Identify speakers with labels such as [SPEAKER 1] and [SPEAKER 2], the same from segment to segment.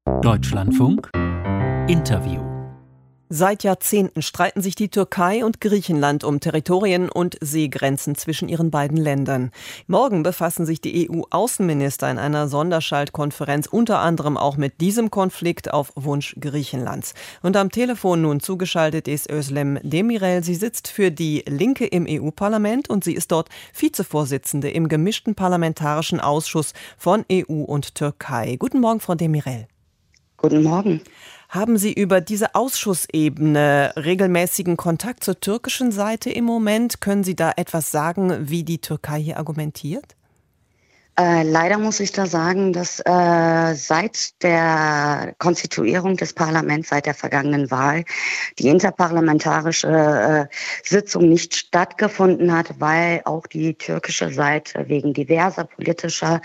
[SPEAKER 1] Deutschlandfunk Interview.
[SPEAKER 2] Seit Jahrzehnten streiten sich die Türkei und Griechenland um Territorien und Seegrenzen zwischen ihren beiden Ländern. Morgen befassen sich die EU-Außenminister in einer Sonderschaltkonferenz unter anderem auch mit diesem Konflikt auf Wunsch Griechenlands. Und am Telefon nun zugeschaltet ist Özlem Demirel. Sie sitzt für die Linke im EU-Parlament und sie ist dort Vizevorsitzende im gemischten Parlamentarischen Ausschuss von EU und Türkei. Guten Morgen, Frau Demirel.
[SPEAKER 3] Guten Morgen.
[SPEAKER 2] Haben Sie über diese Ausschussebene regelmäßigen Kontakt zur türkischen Seite im Moment? Können Sie da etwas sagen, wie die Türkei hier argumentiert?
[SPEAKER 3] Leider muss ich da sagen, dass seit der Konstituierung des Parlaments, seit der vergangenen Wahl, die interparlamentarische Sitzung nicht stattgefunden hat, weil auch die türkische Seite wegen diverser politischer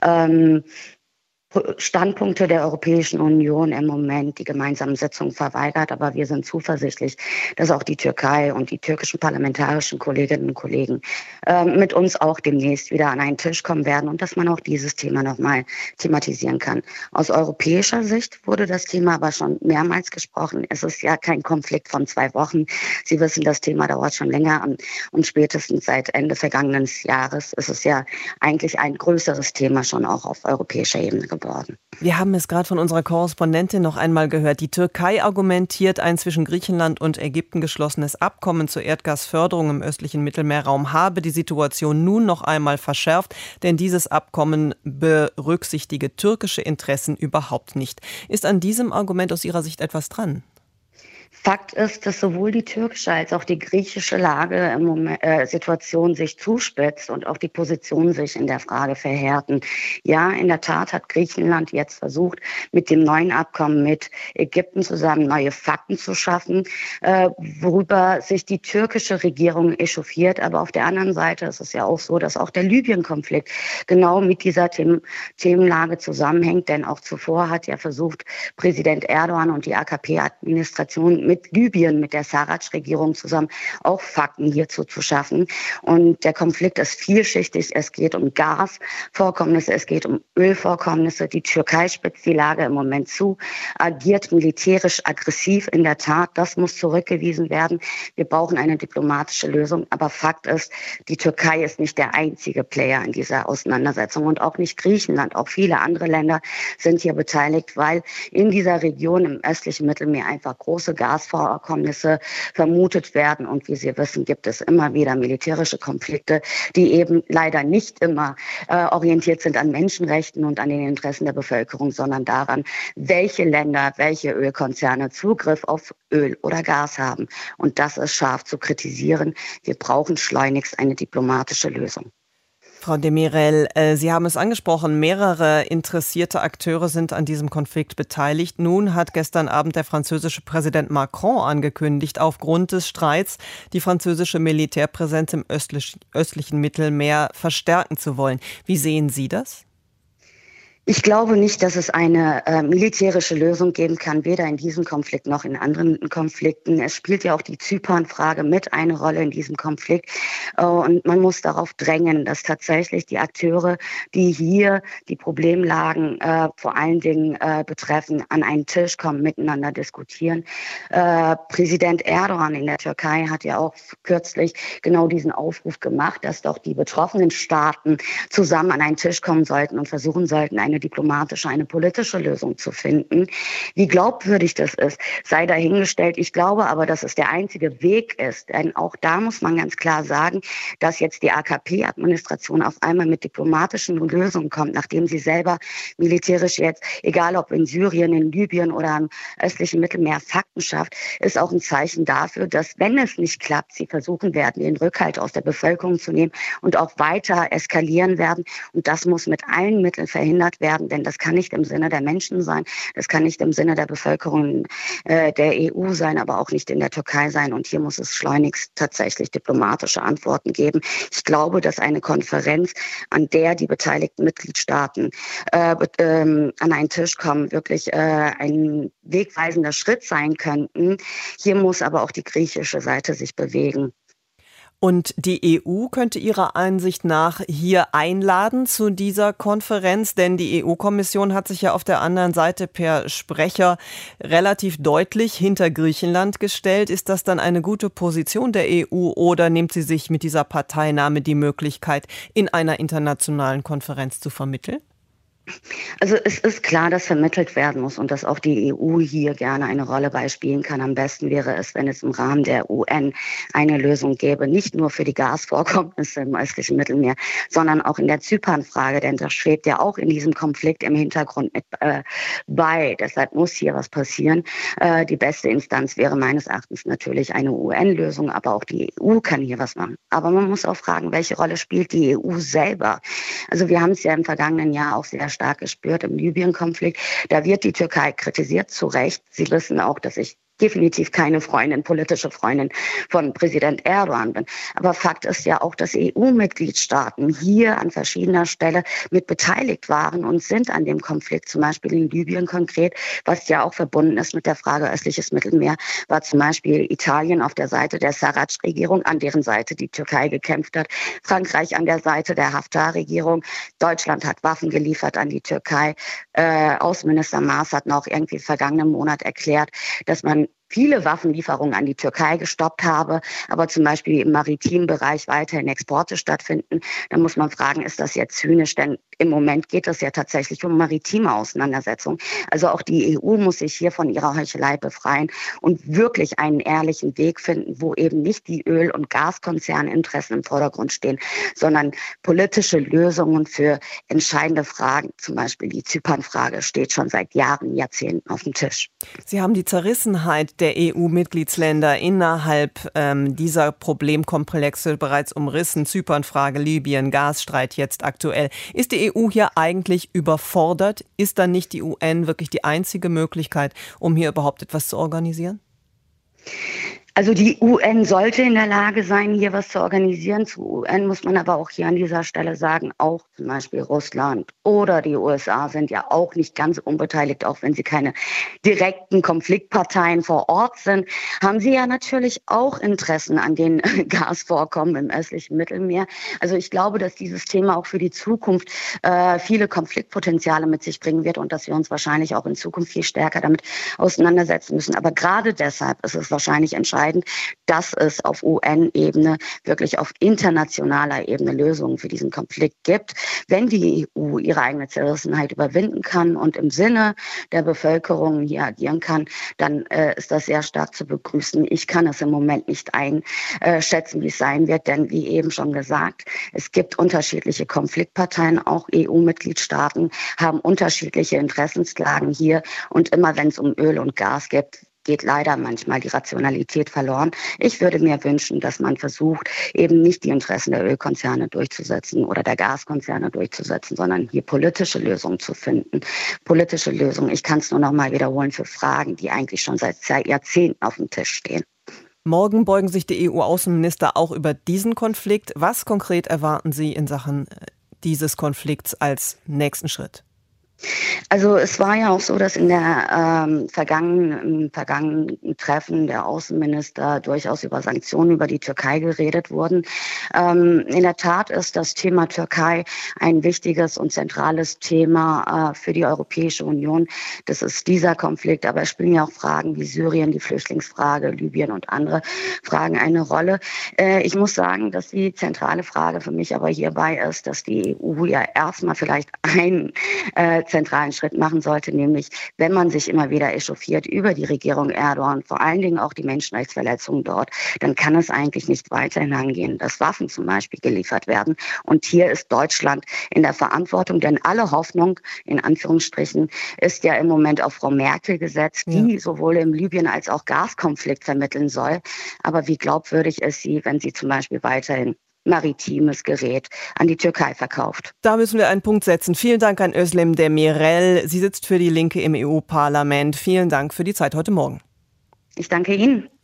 [SPEAKER 3] Standpunkte der Europäischen Union im Moment die gemeinsamen Sitzungen verweigert. Aber wir sind zuversichtlich, dass auch die Türkei und die türkischen parlamentarischen Kolleginnen und Kollegen mit uns auch demnächst wieder an einen Tisch kommen werden und dass man auch dieses Thema nochmal thematisieren kann. Aus europäischer Sicht wurde das Thema aber schon mehrmals gesprochen. Es ist ja kein Konflikt von 2 Wochen. Sie wissen, das Thema dauert schon länger und spätestens seit Ende vergangenen Jahres ist es ja eigentlich ein größeres Thema schon auch auf europäischer Ebene geworden.
[SPEAKER 2] Wir haben es gerade von unserer Korrespondentin noch einmal gehört. Die Türkei argumentiert, ein zwischen Griechenland und Ägypten geschlossenes Abkommen zur Erdgasförderung im östlichen Mittelmeerraum habe die Situation nun noch einmal verschärft, denn dieses Abkommen berücksichtige türkische Interessen überhaupt nicht. Ist an diesem Argument aus Ihrer Sicht etwas dran?
[SPEAKER 3] Fakt ist, dass sowohl die türkische als auch die griechische Lage im Moment, Situation sich zuspitzt und auch die Positionen sich in der Frage verhärten. Ja, in der Tat hat Griechenland jetzt versucht, mit dem neuen Abkommen mit Ägypten zusammen neue Fakten zu schaffen, worüber sich die türkische Regierung echauffiert. Aber auf der anderen Seite ist es ja auch so, dass auch der Libyen-Konflikt genau mit dieser Themenlage zusammenhängt. Denn auch zuvor hat ja versucht, Präsident Erdogan und die AKP-Administration mit Libyen, mit der Sarraj-Regierung zusammen auch Fakten hierzu zu schaffen. Und der Konflikt ist vielschichtig. Es geht um Gasvorkommnisse, es geht um Ölvorkommnisse. Die Türkei spitzt die Lage im Moment zu, agiert militärisch aggressiv. In der Tat, das muss zurückgewiesen werden. Wir brauchen eine diplomatische Lösung. Aber Fakt ist, die Türkei ist nicht der einzige Player in dieser Auseinandersetzung und auch nicht Griechenland. Auch viele andere Länder sind hier beteiligt, weil in dieser Region im östlichen Mittelmeer einfach große Gasvorkommnisse vermutet werden. Und wie Sie wissen, gibt es immer wieder militärische Konflikte, die eben leider nicht immer orientiert sind an Menschenrechten und an den Interessen der Bevölkerung, sondern daran, welche Länder, welche Ölkonzerne Zugriff auf Öl oder Gas haben. Und das ist scharf zu kritisieren. Wir brauchen schleunigst eine diplomatische Lösung.
[SPEAKER 2] Frau Demirel, Sie haben es angesprochen, mehrere interessierte Akteure sind an diesem Konflikt beteiligt. Nun hat gestern Abend der französische Präsident Macron angekündigt, aufgrund des Streits die französische Militärpräsenz im östlichen Mittelmeer verstärken zu wollen. Wie sehen Sie das?
[SPEAKER 3] Ich glaube nicht, dass es eine militärische Lösung geben kann, weder in diesem Konflikt noch in anderen Konflikten. Es spielt ja auch die Zypernfrage mit eine Rolle in diesem Konflikt. Und man muss darauf drängen, dass tatsächlich die Akteure, die hier die Problemlagen vor allen Dingen betreffen, an einen Tisch kommen, miteinander diskutieren. Präsident Erdogan in der Türkei hat ja auch kürzlich genau diesen Aufruf gemacht, dass doch die betroffenen Staaten zusammen an einen Tisch kommen sollten und versuchen sollten, eine diplomatische, eine politische Lösung zu finden. Wie glaubwürdig das ist, sei dahingestellt. Ich glaube aber, dass es der einzige Weg ist. Denn auch da muss man ganz klar sagen, dass jetzt die AKP-Administration auf einmal mit diplomatischen Lösungen kommt, nachdem sie selber militärisch jetzt, egal ob in Syrien, in Libyen oder am östlichen Mittelmeer, Fakten schafft, ist auch ein Zeichen dafür, dass, wenn es nicht klappt, sie versuchen werden, den Rückhalt aus der Bevölkerung zu nehmen und auch weiter eskalieren werden. Und das muss mit allen Mitteln verhindert werden, denn das kann nicht im Sinne der Menschen sein, das kann nicht im Sinne der Bevölkerung der EU sein, aber auch nicht in der Türkei sein. Und hier muss es schleunigst tatsächlich diplomatische Antworten geben. Ich glaube, dass eine Konferenz, an der die beteiligten Mitgliedstaaten an einen Tisch kommen, wirklich ein wegweisender Schritt sein könnten. Hier muss aber auch die griechische Seite sich bewegen.
[SPEAKER 2] Und die EU könnte Ihrer Ansicht nach hier einladen zu dieser Konferenz, denn die EU-Kommission hat sich ja auf der anderen Seite per Sprecher relativ deutlich hinter Griechenland gestellt. Ist das dann eine gute Position der EU oder nimmt sie sich mit dieser Parteinahme die Möglichkeit, in einer internationalen Konferenz zu vermitteln?
[SPEAKER 3] Also es ist klar, dass vermittelt werden muss und dass auch die EU hier gerne eine Rolle beispielen kann. Am besten wäre es, wenn es im Rahmen der UN eine Lösung gäbe, nicht nur für die Gasvorkommnisse im östlichen Mittelmeer, sondern auch in der Zypernfrage, denn das schwebt ja auch in diesem Konflikt im Hintergrund mit bei. Deshalb muss hier was passieren. Die beste Instanz wäre meines Erachtens natürlich eine UN-Lösung, aber auch die EU kann hier was machen. Aber man muss auch fragen, welche Rolle spielt die EU selber? Also wir haben es ja im vergangenen Jahr auch sehr stark gespürt im Libyen-Konflikt. Da wird die Türkei kritisiert, zu Recht. Sie wissen auch, dass ich definitiv keine politische Freundin von Präsident Erdogan bin. Aber Fakt ist ja auch, dass EU-Mitgliedstaaten hier an verschiedener Stelle mit beteiligt waren und sind an dem Konflikt, zum Beispiel in Libyen konkret, was ja auch verbunden ist mit der Frage östliches Mittelmeer, war zum Beispiel Italien auf der Seite der Sarraj-Regierung, an deren Seite die Türkei gekämpft hat, Frankreich an der Seite der Haftar-Regierung, Deutschland hat Waffen geliefert an die Türkei. Außenminister Maas hat noch irgendwie vergangenen Monat erklärt, dass man viele Waffenlieferungen an die Türkei gestoppt habe, aber zum Beispiel im maritimen Bereich weiterhin Exporte stattfinden. Da muss man fragen, ist das jetzt zynisch? Denn im Moment geht es ja tatsächlich um maritime Auseinandersetzungen. Also auch die EU muss sich hier von ihrer Heuchelei befreien und wirklich einen ehrlichen Weg finden, wo eben nicht die Öl- und Gaskonzerninteressen im Vordergrund stehen, sondern politische Lösungen für entscheidende Fragen. Zum Beispiel die Zypernfrage steht schon seit Jahren, Jahrzehnten auf dem Tisch.
[SPEAKER 2] Sie haben die Zerrissenheit der EU-Mitgliedsländer innerhalb dieser Problemkomplexe bereits umrissen. Zypernfrage, Libyen, Gasstreit jetzt aktuell. Ist die EU hier eigentlich überfordert? Ist dann nicht die UN wirklich die einzige Möglichkeit, um hier überhaupt etwas zu organisieren?
[SPEAKER 3] Also die UN sollte in der Lage sein, hier was zu organisieren. Zu UN muss man aber auch hier an dieser Stelle sagen, auch zum Beispiel Russland oder die USA sind ja auch nicht ganz unbeteiligt, auch wenn sie keine direkten Konfliktparteien vor Ort sind, haben sie ja natürlich auch Interessen an den Gasvorkommen im östlichen Mittelmeer. Also ich glaube, dass dieses Thema auch für die Zukunft viele Konfliktpotenziale mit sich bringen wird und dass wir uns wahrscheinlich auch in Zukunft viel stärker damit auseinandersetzen müssen. Aber gerade deshalb ist es wahrscheinlich entscheidend, dass es auf UN-Ebene, wirklich auf internationaler Ebene Lösungen für diesen Konflikt gibt. Wenn die EU ihre eigene Zerrissenheit überwinden kann und im Sinne der Bevölkerung hier agieren kann, dann ist das sehr stark zu begrüßen. Ich kann es im Moment nicht einschätzen, wie es sein wird, denn wie eben schon gesagt, es gibt unterschiedliche Konfliktparteien, auch EU-Mitgliedstaaten haben unterschiedliche Interessenslagen hier und immer wenn es um Öl und Gas geht leider manchmal die Rationalität verloren. Ich würde mir wünschen, dass man versucht, eben nicht die Interessen der Ölkonzerne durchzusetzen oder der Gaskonzerne durchzusetzen, sondern hier politische Lösungen zu finden. Politische Lösungen, ich kann es nur noch mal wiederholen, für Fragen, die eigentlich schon seit Jahrzehnten auf dem Tisch stehen.
[SPEAKER 2] Morgen beugen sich die EU-Außenminister auch über diesen Konflikt. Was konkret erwarten Sie in Sachen dieses Konflikts als nächsten Schritt?
[SPEAKER 3] Also es war ja auch so, dass in der vergangenen Treffen der Außenminister durchaus über Sanktionen über die Türkei geredet wurden. In der Tat ist das Thema Türkei ein wichtiges und zentrales Thema für die Europäische Union. Das ist dieser Konflikt, aber es spielen ja auch Fragen wie Syrien, die Flüchtlingsfrage, Libyen und andere Fragen eine Rolle. Ich muss sagen, dass die zentrale Frage für mich aber hierbei ist, dass die EU ja erstmal vielleicht einen zentralen Schritt machen sollte, nämlich wenn man sich immer wieder echauffiert über die Regierung Erdogan, vor allen Dingen auch die Menschenrechtsverletzungen dort, dann kann es eigentlich nicht weiterhin angehen, dass Waffen zum Beispiel geliefert werden. Und hier ist Deutschland in der Verantwortung, denn alle Hoffnung, in Anführungsstrichen, ist ja im Moment auf Frau Merkel gesetzt, die sowohl im Libyen- als auch Gaskonflikt vermitteln soll. Aber wie glaubwürdig ist sie, wenn sie zum Beispiel weiterhin maritimes Gerät an die Türkei verkauft?
[SPEAKER 2] Da müssen wir einen Punkt setzen. Vielen Dank an Özlem Demirel. Sie sitzt für die Linke im EU-Parlament. Vielen Dank für die Zeit heute Morgen.
[SPEAKER 3] Ich danke Ihnen.